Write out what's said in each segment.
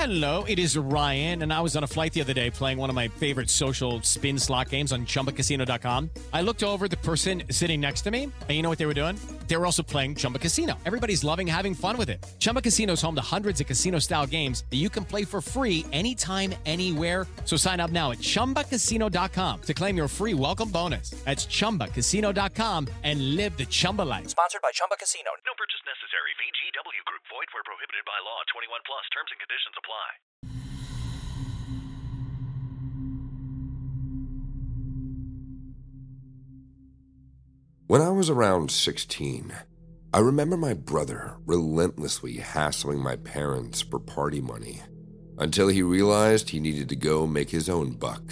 Hello, it is Ryan, and I was on a flight the other day playing one of my favorite social spin slot games on ChumbaCasino.com. I looked over at the person sitting next to me, and you know what they were doing? They were also playing Chumba Casino. Everybody's loving having fun with it. Chumba Casino is home to hundreds of casino-style games that you can play for free anytime, anywhere. So sign up now at ChumbaCasino.com to claim your free welcome bonus. That's ChumbaCasino.com and live the Chumba life. Sponsored by Chumba Casino. No purchase necessary. VGW Group. Void where prohibited by law. 21 plus. Terms and conditions apply. When I was around 16, I remember my brother relentlessly hassling my parents for party money until he realized he needed to go make his own buck.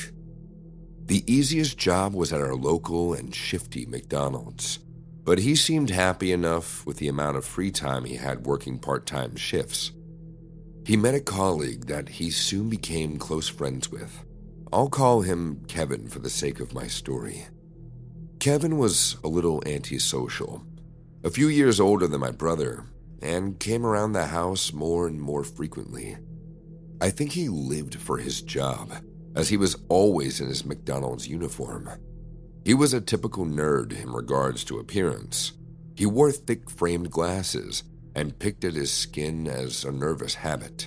The easiest job was at our local and shifty McDonald's, but he seemed happy enough with the amount of free time he had working part-time shifts. He met a colleague that he soon became close friends with. I'll call him Kevin for the sake of my story. Kevin was a little antisocial, a few years older than my brother, and came around the house more and more frequently. I think he lived for his job, as he was always in his McDonald's uniform. He was a typical nerd in regards to appearance. He wore thick framed glasses and picked at his skin as a nervous habit.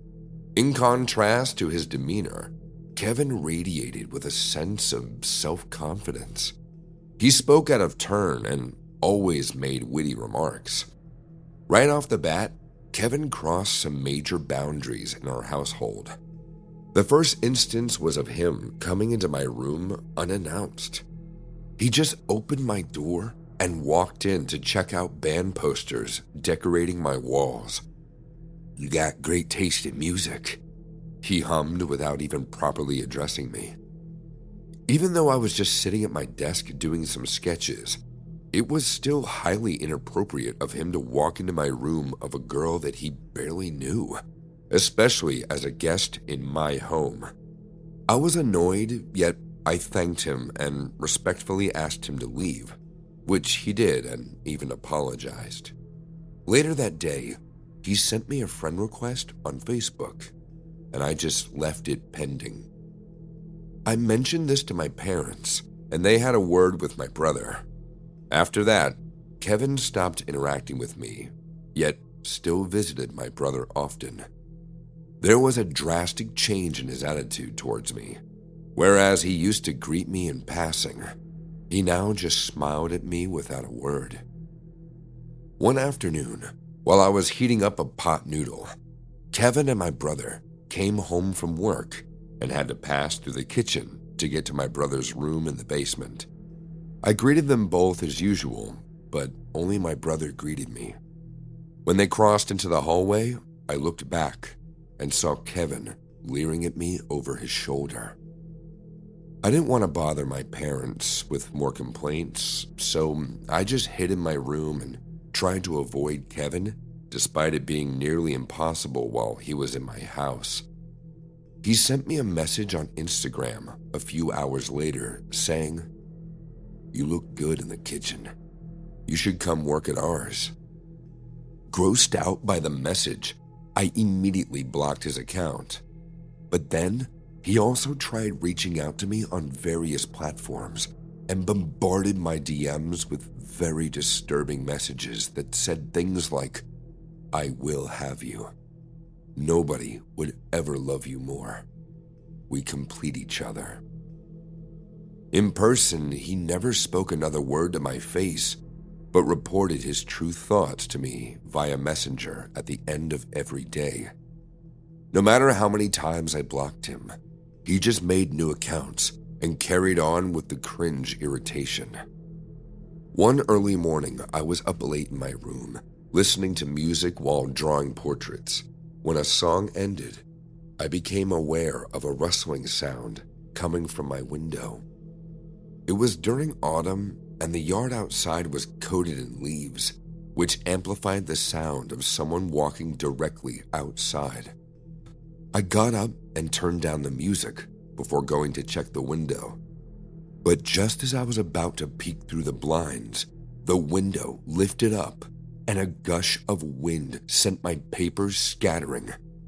In contrast to his demeanor, Kevin radiated with a sense of self-confidence. He spoke out of turn and always made witty remarks. Right off the bat, Kevin crossed some major boundaries in our household. The first instance was of him coming into my room unannounced. He just opened my door and walked in to check out band posters decorating my walls. "You got great taste in music," he hummed without even properly addressing me. Even though I was just sitting at my desk doing some sketches, it was still highly inappropriate of him to walk into my room of a girl that he barely knew, especially as a guest in my home. I was annoyed, yet I thanked him and respectfully asked him to leave, which he did and even apologized. Later that day, he sent me a friend request on Facebook, and I just left it pending. I mentioned this to my parents, and they had a word with my brother. After that, Kevin stopped interacting with me, yet still visited my brother often. There was a drastic change in his attitude towards me. Whereas he used to greet me in passing, he now just smiled at me without a word. One afternoon, while I was heating up a pot noodle, Kevin and my brother came home from work and had to pass through the kitchen to get to my brother's room in the basement. I greeted them both as usual, but only my brother greeted me. When they crossed into the hallway, I looked back and saw Kevin leering at me over his shoulder. I didn't want to bother my parents with more complaints, so I just hid in my room and tried to avoid Kevin, despite it being nearly impossible while he was in my house. He sent me a message on Instagram a few hours later saying, "You look good in the kitchen. You should come work at ours." Grossed out by the message, I immediately blocked his account. But then, he also tried reaching out to me on various platforms and bombarded my DMs with very disturbing messages that said things like, "I will have you. Nobody would ever love you more. We complete each other." In person, he never spoke another word to my face, but reported his true thoughts to me via Messenger at the end of every day. No matter how many times I blocked him, he just made new accounts and carried on with the cringe irritation. One early morning, I was up late in my room, listening to music while drawing portraits. When a song ended, I became aware of a rustling sound coming from my window. It was during autumn, and the yard outside was coated in leaves, which amplified the sound of someone walking directly outside. I got up and turned down the music before going to check the window. But just as I was about to peek through the blinds, the window lifted up and a gush of wind sent my papers scattering.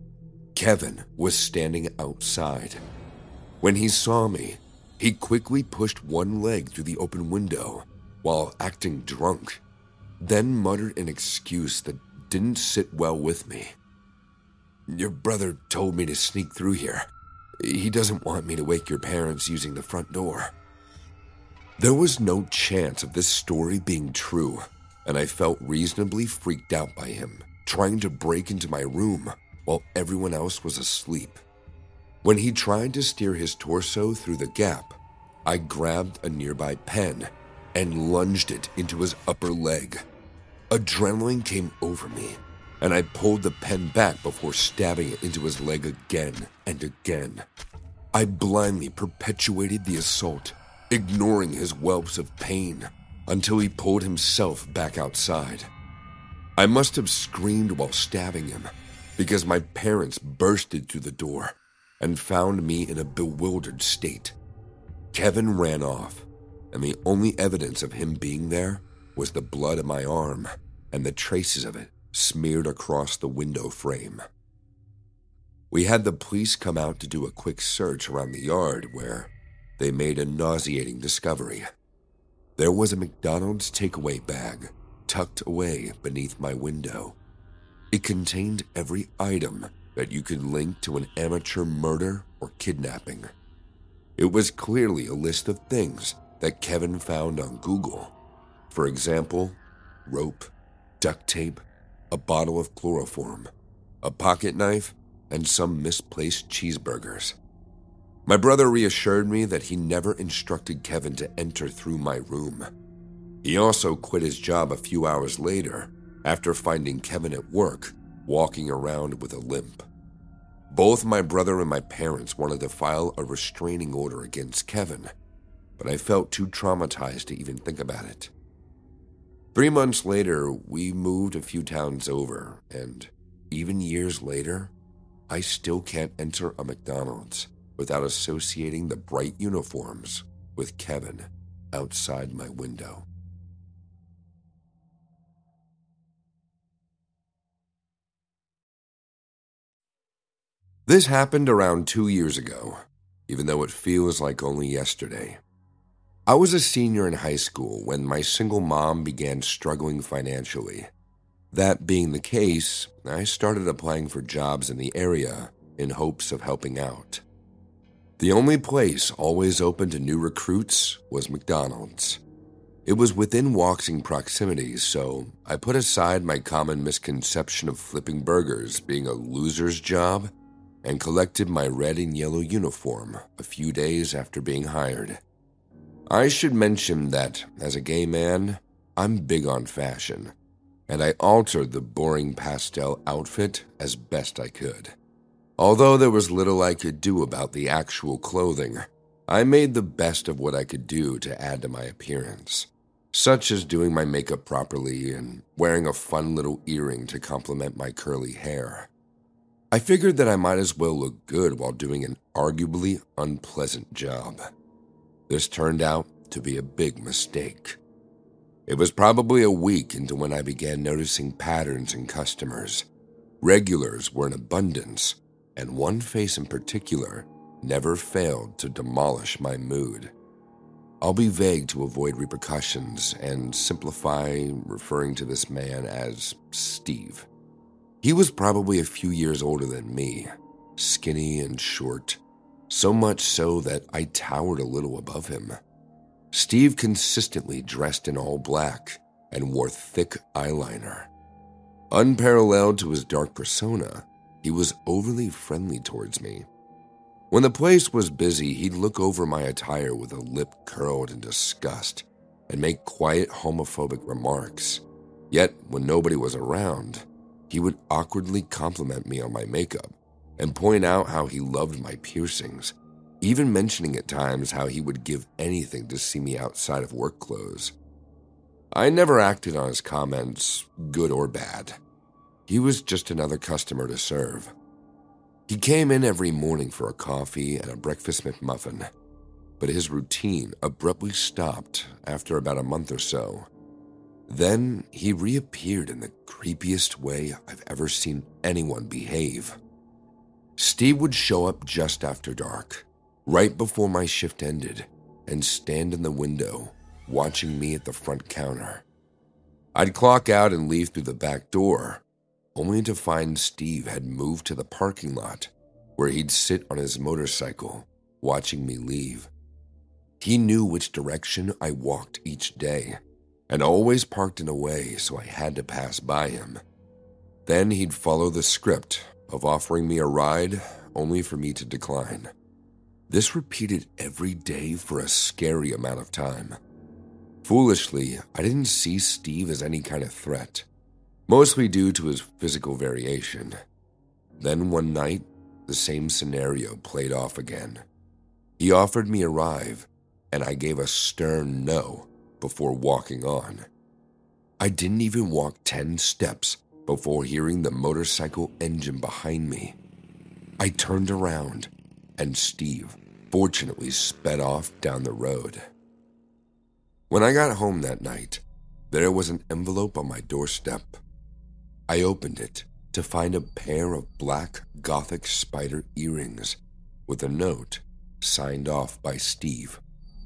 Kevin was standing outside. When he saw me, he quickly pushed one leg through the open window while acting drunk, then muttered an excuse that didn't sit well with me. "Your brother told me to sneak through here. He doesn't want me to wake your parents using the front door." There was no chance of this story being true, and I felt reasonably freaked out by him, trying to break into my room while everyone else was asleep. When he tried to steer his torso through the gap, I grabbed a nearby pen and lunged it into his upper leg. Adrenaline came over me, and I pulled the pen back before stabbing it into his leg again and again. I blindly perpetuated the assault, ignoring his whelps of pain until he pulled himself back outside. I must have screamed while stabbing him because my parents bursted through the door and found me in a bewildered state. Kevin ran off, and the only evidence of him being there was the blood on my arm and the traces of it smeared across the window frame. We had the police come out to do a quick search around the yard where they made a nauseating discovery. There was a McDonald's takeaway bag tucked away beneath my window. It contained every item that you could link to an amateur murder or kidnapping. It was clearly a list of things that Kevin found on Google. For example, rope, duct tape, a bottle of chloroform, a pocket knife, and some misplaced cheeseburgers. My brother reassured me that he never instructed Kevin to enter through my room. He also quit his job a few hours later after finding Kevin at work, walking around with a limp. Both my brother and my parents wanted to file a restraining order against Kevin, but I felt too traumatized to even think about it. 3 months later, we moved a few towns over, and even years later, I still can't enter a McDonald's without associating the bright uniforms with Kevin outside my window. This happened around 2 years ago, even though it feels like only yesterday. I was a senior in high school when my single mom began struggling financially. That being the case, I started applying for jobs in the area in hopes of helping out. The only place always open to new recruits was McDonald's. It was within walking proximity, so I put aside my common misconception of flipping burgers being a loser's job and collected my red and yellow uniform a few days after being hired. I should mention that, as a gay man, I'm big on fashion, and I altered the boring pastel outfit as best I could. Although there was little I could do about the actual clothing, I made the best of what I could do to add to my appearance, such as doing my makeup properly and wearing a fun little earring to complement my curly hair. I figured that I might as well look good while doing an arguably unpleasant job. This turned out to be a big mistake. It was probably a week into when I began noticing patterns in customers. Regulars were in abundance, and one face in particular never failed to demolish my mood. I'll be vague to avoid repercussions and simplify referring to this man as Steve. He was probably a few years older than me, skinny and short, so much so that I towered a little above him. Steve consistently dressed in all black and wore thick eyeliner. Unparalleled to his dark persona, he was overly friendly towards me. When the place was busy, he'd look over my attire with a lip curled in disgust and make quiet homophobic remarks. Yet, when nobody was around, he would awkwardly compliment me on my makeup and point out how he loved my piercings, even mentioning at times how he would give anything to see me outside of work clothes. I never acted on his comments, good or bad. He was just another customer to serve. He came in every morning for a coffee and a breakfast McMuffin, but his routine abruptly stopped after about a month or so. Then he reappeared in the creepiest way I've ever seen anyone behave. Steve would show up just after dark, right before my shift ended, and stand in the window, watching me at the front counter. I'd clock out and leave through the back door, only to find Steve had moved to the parking lot, where he'd sit on his motorcycle, watching me leave. He knew which direction I walked each day, and always parked in a way so I had to pass by him. Then he'd follow the script of offering me a ride, only for me to decline. This repeated every day for a scary amount of time. Foolishly, I didn't see Steve as any kind of threat, mostly due to his physical variation. Then one night, the same scenario played off again. He offered me a ride, and I gave a stern no before walking on. I didn't even walk 10 steps before hearing the motorcycle engine behind me. I turned around, and Steve fortunately sped off down the road. When I got home that night, there was an envelope on my doorstep. I opened it to find a pair of black Gothic spider earrings with a note signed off by Steve.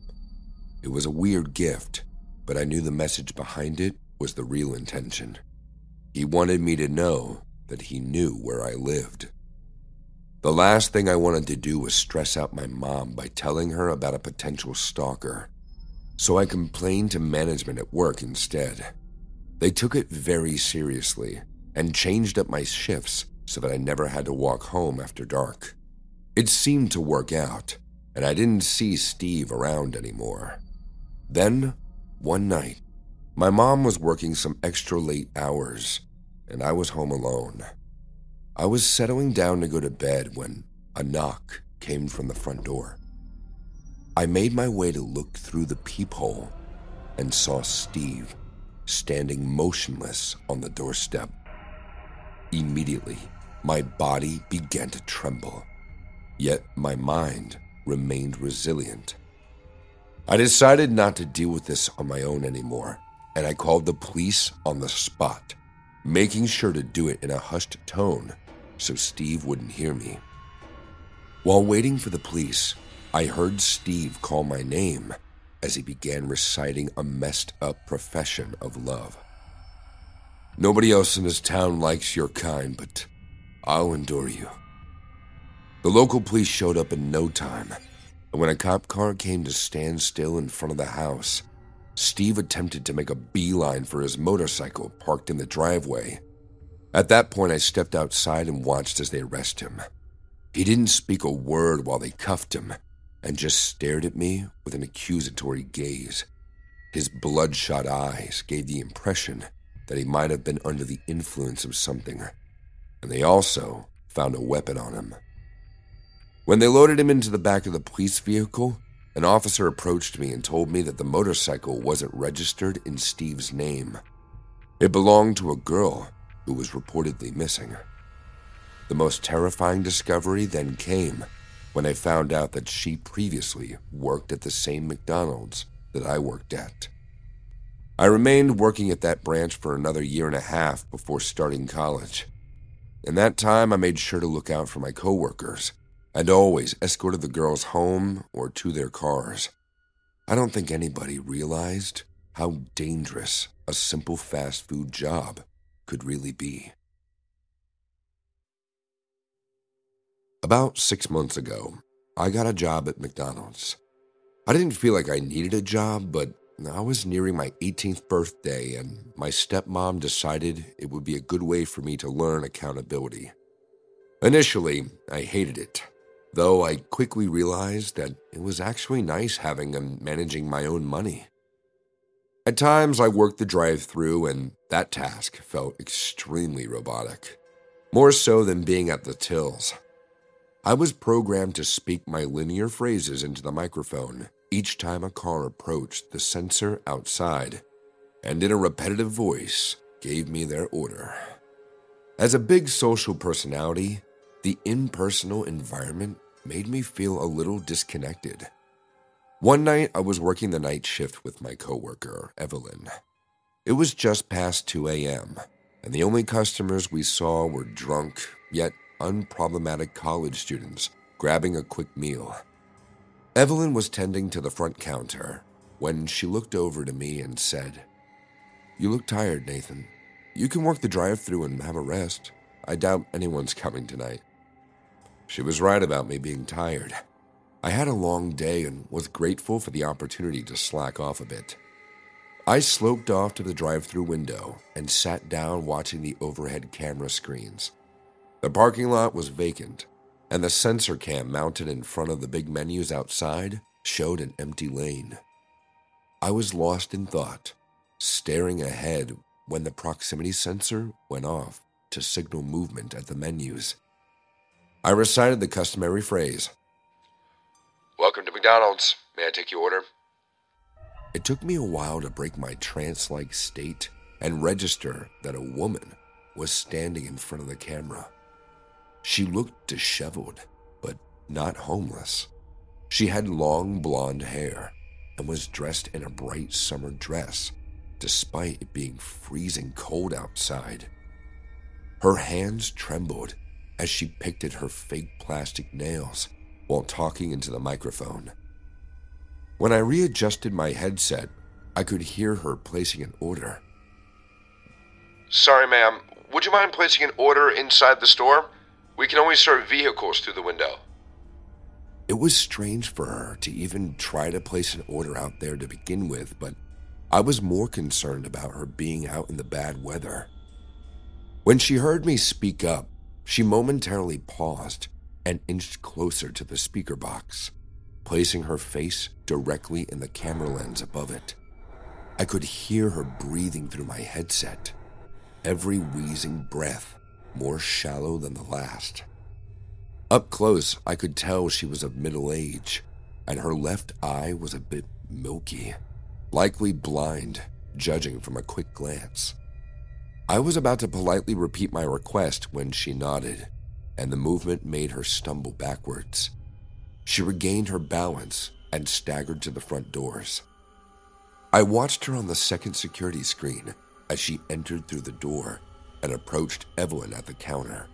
It was a weird gift, but I knew the message behind it was the real intention. He wanted me to know that he knew where I lived. The last thing I wanted to do was stress out my mom by telling her about a potential stalker, so I complained to management at work instead. They took it very seriously and changed up my shifts so that I never had to walk home after dark. It seemed to work out, and I didn't see Steve around anymore. Then, one night, my mom was working some extra late hours, and I was home alone. I was settling down to go to bed when a knock came from the front door. I made my way to look through the peephole and saw Steve standing motionless on the doorstep. Immediately, my body began to tremble, yet my mind remained resilient. I decided not to deal with this on my own anymore, and I called the police on the spot, making sure to do it in a hushed tone so Steve wouldn't hear me. While waiting for the police, I heard Steve call my name as he began reciting a messed up profession of love. Nobody else in this town likes your kind, but I'll endure you. The local police showed up in no time, and when a cop car came to stand still in front of the house, Steve attempted to make a beeline for his motorcycle parked in the driveway. At that point, I stepped outside and watched as they arrested him. He didn't speak a word while they cuffed him, and just stared at me with an accusatory gaze. His bloodshot eyes gave the impression that he might have been under the influence of something, and they also found a weapon on him. When they loaded him into the back of the police vehicle, an officer approached me and told me that the motorcycle wasn't registered in Steve's name. It belonged to a girl who was reportedly missing. The most terrifying discovery then came when I found out that she previously worked at the same McDonald's that I worked at. I remained working at that branch for another 1.5 years before starting college. In that time, I made sure to look out for my coworkers and always escorted the girls home or to their cars. I don't think anybody realized how dangerous a simple fast food job could really be. About 6 months ago, I got a job at McDonald's. I didn't feel like I needed a job, but I was nearing my 18th birthday, and my stepmom decided it would be a good way for me to learn accountability. Initially, I hated it, though I quickly realized that it was actually nice having and managing my own money. At times, I worked the drive-thru, and that task felt extremely robotic, more so than being at the tills. I was programmed to speak my linear phrases into the microphone each time a car approached the sensor outside, and in a repetitive voice gave me their order. As a big social personality, the impersonal environment made me feel a little disconnected. One night, I was working the night shift with my coworker, Evelyn. It was just past 2 a.m., and the only customers we saw were drunk, yet unproblematic college students grabbing a quick meal. Evelyn was tending to the front counter when she looked over to me and said, "You look tired, Nathan. You can work the drive-thru and have a rest. I doubt anyone's coming tonight." She was right about me being tired. I had a long day and was grateful for the opportunity to slack off a bit. I sloped off to the drive-thru window and sat down watching the overhead camera screens. The parking lot was vacant, and the sensor cam mounted in front of the big menus outside showed an empty lane. I was lost in thought, staring ahead when the proximity sensor went off to signal movement at the menus. I recited the customary phrase, "Welcome to McDonald's. May I take your order?" It took me a while to break my trance-like state and register that a woman was standing in front of the camera. She looked disheveled, but not homeless. She had long blonde hair and was dressed in a bright summer dress, despite it being freezing cold outside. Her hands trembled as she picked at her fake plastic nails while talking into the microphone. When I readjusted my headset, I could hear her placing an order. "Sorry, ma'am. Would you mind placing an order inside the store? We can only serve vehicles through the window." It was strange for her to even try to place an order out there to begin with, but I was more concerned about her being out in the bad weather. When she heard me speak up, she momentarily paused and inched closer to the speaker box, placing her face directly in the camera lens above it. I could hear her breathing through my headset, every wheezing breath more shallow than the last. Up close, I could tell she was of middle age, and her left eye was a bit milky, likely blind, judging from a quick glance. I was about to politely repeat my request when she nodded, and the movement made her stumble backwards. She regained her balance and staggered to the front doors. I watched her on the second security screen as she entered through the door and approached Evelyn at the counter.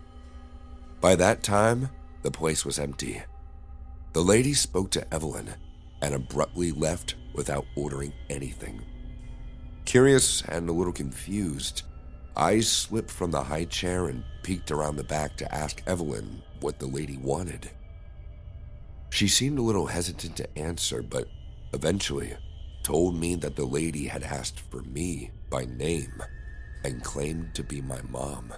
By that time, the place was empty. The lady spoke to Evelyn and abruptly left without ordering anything. Curious and a little confused, I slipped from the high chair and peeked around the back to ask Evelyn what the lady wanted. She seemed a little hesitant to answer, but eventually told me that the lady had asked for me by name and claimed to be my mom.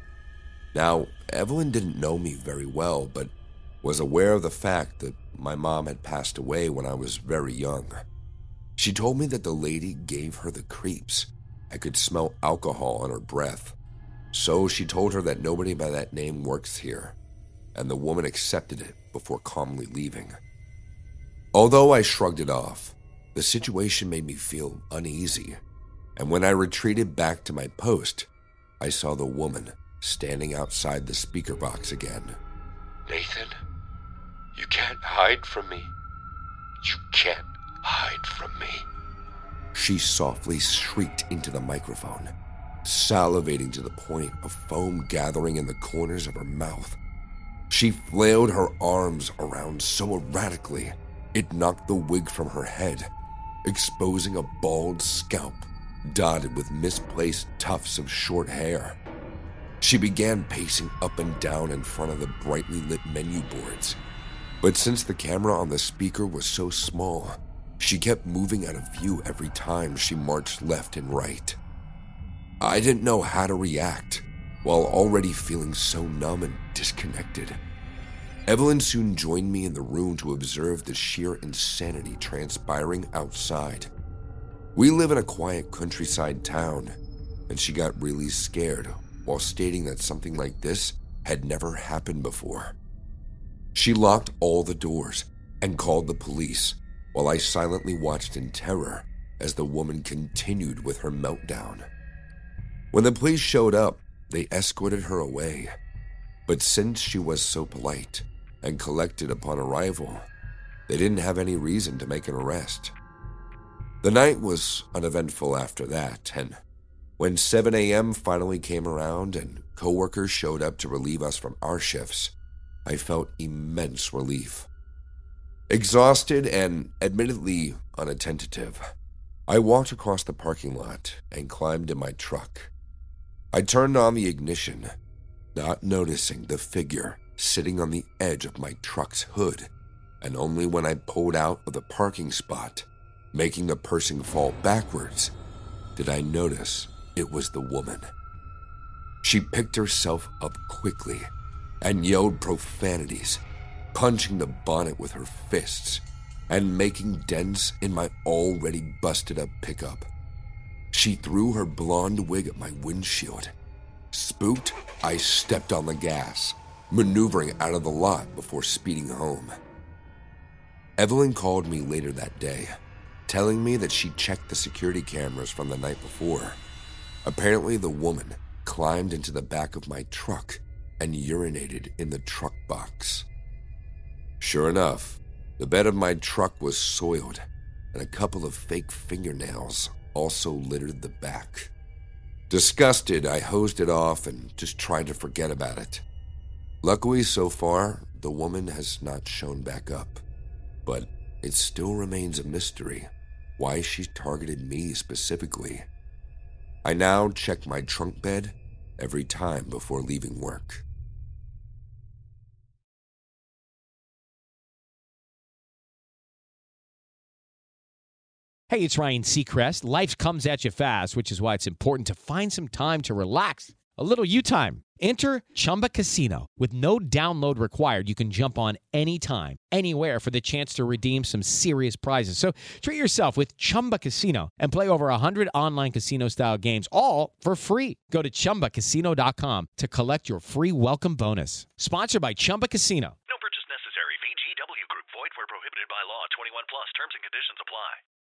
Now, Evelyn didn't know me very well, but was aware of the fact that my mom had passed away when I was very young. She told me that the lady gave her the creeps and could smell alcohol on her breath, so she told her that nobody by that name works here, and the woman accepted it before calmly leaving. Although I shrugged it off, the situation made me feel uneasy, and when I retreated back to my post, I saw the woman standing outside the speaker box again. "Nathan, you can't hide from me. You can't hide from me," she softly shrieked into the microphone, salivating to the point of foam gathering in the corners of her mouth. She flailed her arms around so erratically, it knocked the wig from her head, exposing a bald scalp dotted with misplaced tufts of short hair. She began pacing up and down in front of the brightly lit menu boards, but since the camera on the speaker was so small, she kept moving out of view every time she marched left and right. I didn't know how to react, while already feeling so numb and disconnected. Evelyn soon joined me in the room to observe the sheer insanity transpiring outside. We live in a quiet countryside town, and she got really scared while stating that something like this had never happened before. She locked all the doors and called the police, while I silently watched in terror as the woman continued with her meltdown. When the police showed up, they escorted her away, but since she was so polite and collected upon arrival, they didn't have any reason to make an arrest. The night was uneventful after that, and When 7 a.m. finally came around and coworkers showed up to relieve us from our shifts, I felt immense relief. Exhausted and admittedly unattentive, I walked across the parking lot and climbed in my truck. I turned on the ignition, not noticing the figure sitting on the edge of my truck's hood, and only when I pulled out of the parking spot, making the person fall backwards, did I notice it was the woman. She picked herself up quickly and yelled profanities, punching the bonnet with her fists and making dents in my already busted-up pickup. She threw her blonde wig at my windshield. Spooked, I stepped on the gas, maneuvering out of the lot before speeding home. Evelyn called me later that day, telling me that she checked the security cameras from the night before. Apparently, the woman climbed into the back of my truck and urinated in the truck box. Sure enough, the bed of my truck was soiled, and a couple of fake fingernails also littered the back. Disgusted, I hosed it off and just tried to forget about it. Luckily, so far, the woman has not shown back up, but it still remains a mystery why she targeted me specifically. I now check my trunk bed every time before leaving work. Hey, it's Ryan Seacrest. Life comes at you fast, which is why it's important to find some time to relax. A little you time. Enter Chumba Casino. With no download required, you can jump on anytime, anywhere for the chance to redeem some serious prizes. So treat yourself with Chumba Casino and play over 100 online casino-style games, all for free. Go to ChumbaCasino.com to collect your free welcome bonus. Sponsored by Chumba Casino. No purchase necessary. VGW Group. Void where prohibited by law. 21 plus. Terms and conditions apply.